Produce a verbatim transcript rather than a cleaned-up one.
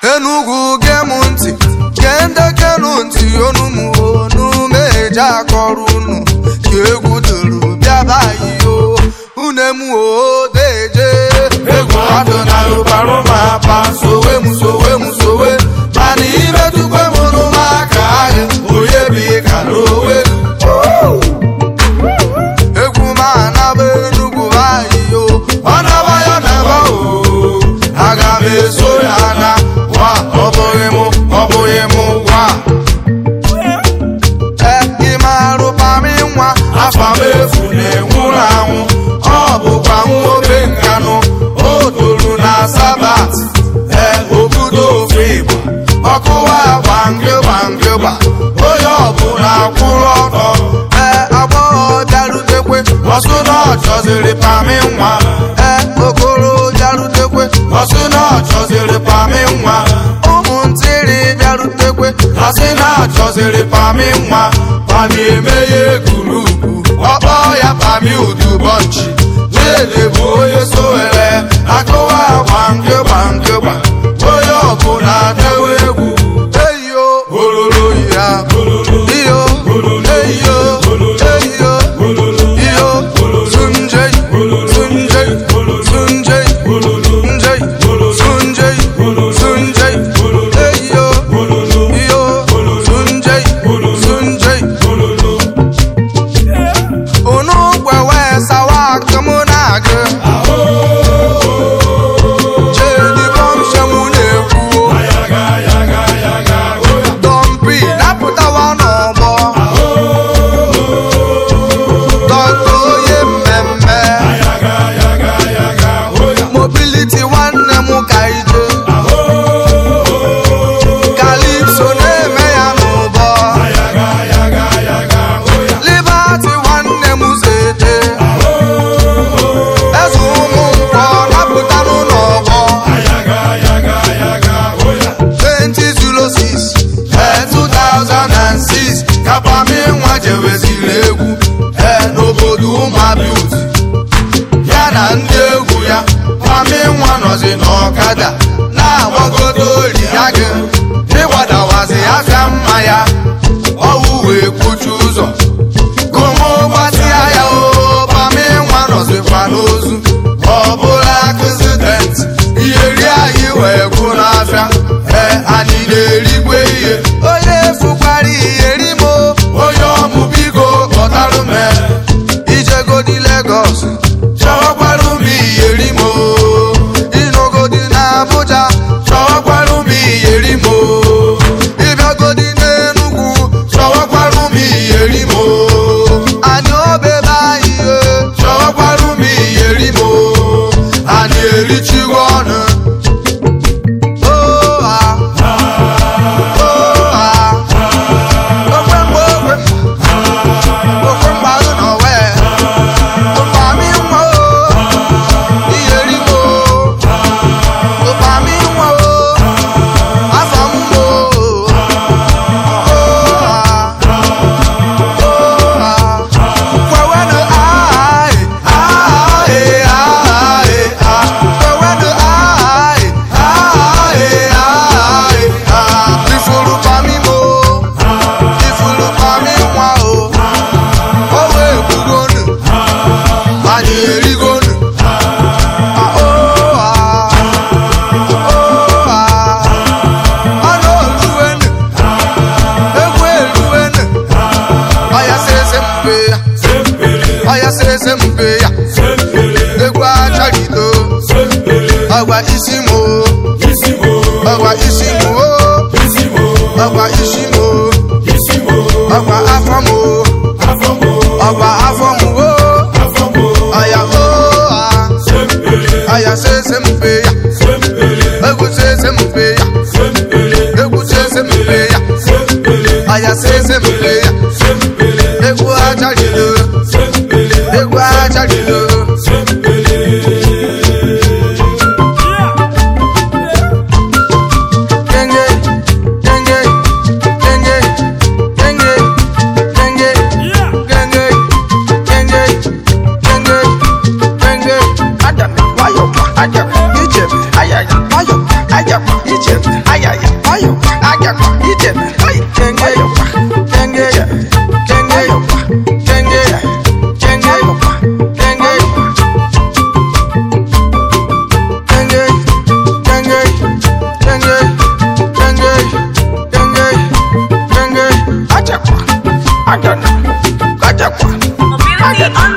Enugu gemunti kende kenunti onumu onu meja korunu kegu duru biabayi o unemu o deje ego adona lo paroma pa sowe mu sowe mu sowe mani ibetu kwe munu makaye oye bi kalowe egu mana be Enugu bayi o ona baya neba o agame so yana wa oboyemu oboyemu wa e imaru pa mi nwa afa mefu na-enwuru anwụ ọ bụkwa nwoke nkanụ o toro na sabat e obodo ofe Igbo ọkụwa gbangịgbangịgba onye ọbụla kwụrụ ọtọ e agbọghọ bịarutekwe ọsụ na ọ chọziri pami nwa e okoro bịarutekwe ọsụ na ọ chọziri pami nwa ụmụntịrị bịarutekwe ọsị na ọ chọziri pami nwa pami emeghe gurupu ọkpọ ya pami udubọnchi Lele bụ onye sowere akụwa gbangịgbangịgba onye ọbụla dewe egwu eyo ololo ya iyo eyo eyo iyo sunjei sunjei sunjei sunjei sunjei sunjei eyo iyo sunjei sunjei onu gwewe sawa kamunaga jeni bomshemu nekwu dompi napụtawa n'ọgbọ dọkta onye mmemme mobility nwanne m ka ije kalipso na-eme ya n'ụbọ liberty nwanne m zete eze ụmụ nkwọ napụtanụ n'ọgbọ twenty oh six two thousand six kapami nwa jeweziri egwu e n'obodo ụmụabiuti ya na ndị egwu ya pami nwa nọzi n'ọkada na-agbagodo ori ya gị ịgbadawazi afịa mma ya ọwụ wee kwuchi ụzọ gomo gbatịa ya o pami nwa nọzikwa n'ozu ọ bụla aksident iyeri anyị wee gwụ n'afịa e anyị na-erigwe ihe onye fukwara iyeri m onye ọmụ biko kpọtarụ m ijegodi Lagos chọwakwarụ m iyeri m ịnọgodi na Abuja chọwakwarụ m iyeri m ịbịagodi n'Enugu chọwakwarụ m iyeri m anyị obebe anyị chọwakwarụ m iyeri m anyị erichigo ọnụ Agwa isimo agwa isimo agwa isimo agwa afamo agwa afamo aya o aya sesempe ya egu sesempe ya egu sesempe ya aya sesempe ya egu ajalido egu ajalido I ajakwa ijebe kenge yokwa kenge ya kenge yokwa kenge ya kenge yokwa kenge yokwa kenge kenge kenge kenge kenge kenge ajakwa agana ajakwa agana